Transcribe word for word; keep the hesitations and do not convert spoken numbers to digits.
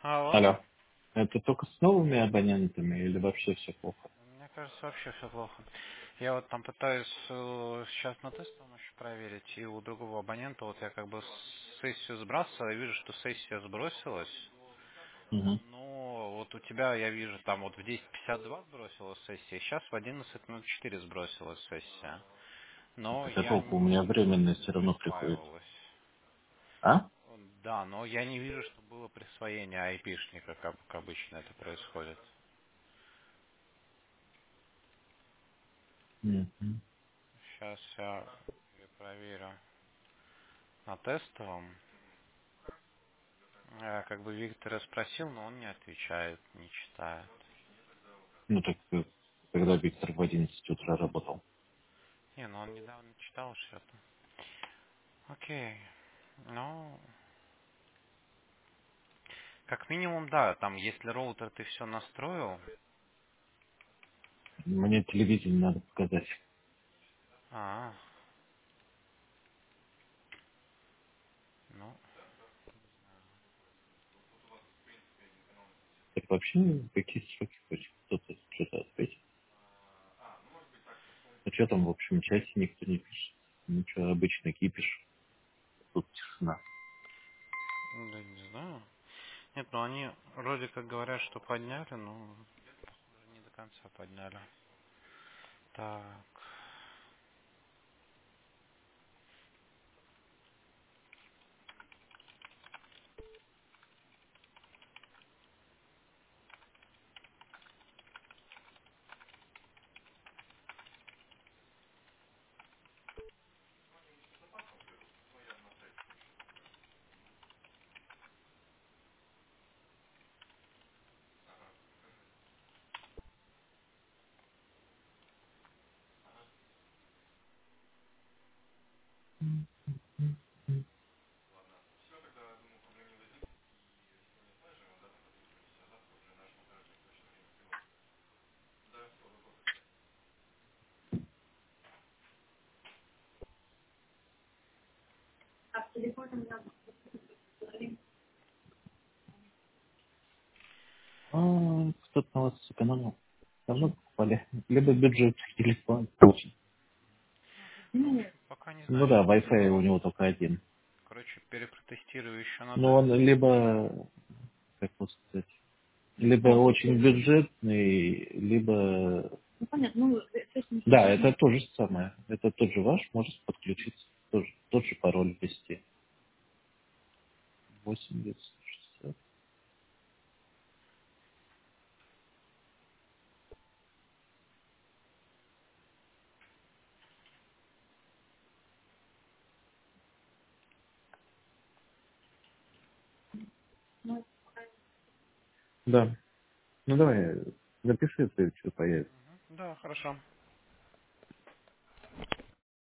Алло. Алло. Это только с новыми абонентами или вообще все плохо? Мне кажется, вообще все плохо. Я вот там пытаюсь э, сейчас на тестовом еще проверить, и у другого абонента вот я как бы сессию сбрасываю, я вижу, что сессия сбросилась. Угу. Ну, вот у тебя, я вижу, там вот в десять пятьдесят два сбросилась сессия, сейчас в одиннадцать ноль четыре сбросилась сессия. Но Так а я толку у меня не вижу, временное что все равно приходит. присваивалось. А? Да, но я не вижу, что было присвоение айпишника, как как обычно это происходит. Мгм. Сейчас я проверю на тестовом. Я как бы Виктора спросил, но он не отвечает, не читает. Ну так э, когда Виктор в одиннадцать утра работал. Не, ну он недавно читал что-то. Окей. Ну, как минимум, да, там, если роутер ты все настроил, Мне телевидение надо показать. а, ну, Так вообще какие сроки хоть кто-то что-то ответит. А что там в общем чате никто не пишет? Ничего, обычно кипиш. Тут тишина. да не знаю. Нет, ну они вроде как говорят, что подняли, но уже не до конца подняли. Так, А, кто-то на вас сэкономил. Давно покупали. Либо бюджет телефон. ну, в общем, пока не Ну знаю, да, сейчас, Wi-Fi у него только один. короче, перепротестирую еще на Но он тестовом. либо, как вот сказать, либо очень бюджетный, либо... Ну, понятно, ну, да, это то же самое. Это тот же ваш, может подключиться. Тоже, тот же пароль ввести. восемьдесят шестьдесят. Да. Ну давай, напиши, если что появится. Мгм. Да, хорошо.